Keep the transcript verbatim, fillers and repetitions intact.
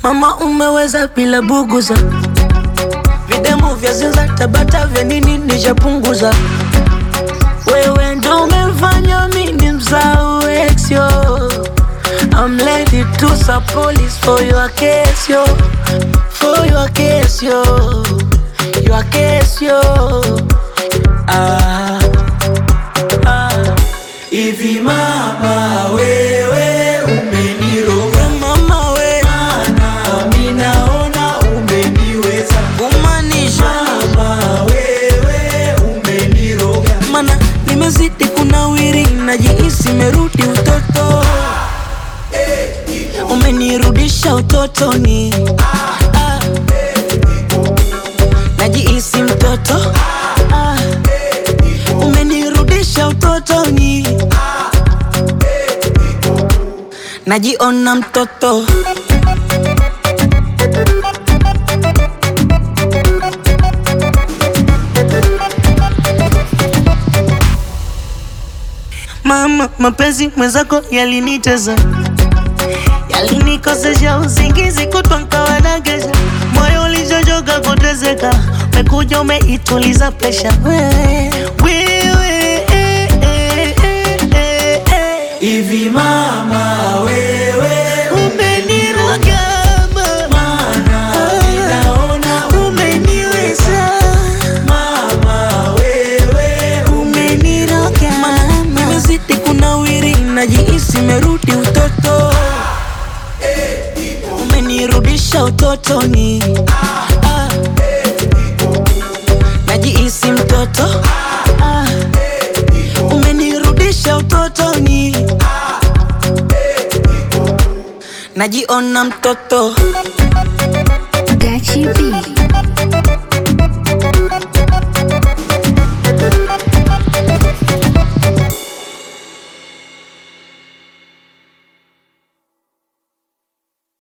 Mama umeweza bila buguza, videmu vya zinza tabata vya nini nishapunguza. Wewe ndo umefanya mimi msahau ex yo. I'm ready to sue police for your case yo, for your case yo, your case yo. Ah, ah. Hivi mama wewe umeniroga mama we, mana mimi naona umeniweza kumanisha mama wewe umeniroga, mana nimezidi kunawiri, najihisi merudi utoto. Umenirudisha utotoni, ah. Najihisi mtoto, ah. Umenirudisha utotoni, najiona mtoto. Mama, mapenzi mwenzako yalinitesa, yalinikosesha usingizi kutwa nkawa nagesha, moyo ulichochoka kuteseka, umekuja umeituliza presha. Wewe, wewe, eh, eh, eh, eh, eh. hivi mama wewe Umeniroga mana mimi naona umeniweza, mama wewe umeniroga. Nimezidi kunawiri, najihisi merudi utoto. Umenirudisha utotoni, ah. Najihisi mtoto, ah. Umenirudisha utotoni, najiona mtoto. Gachi B.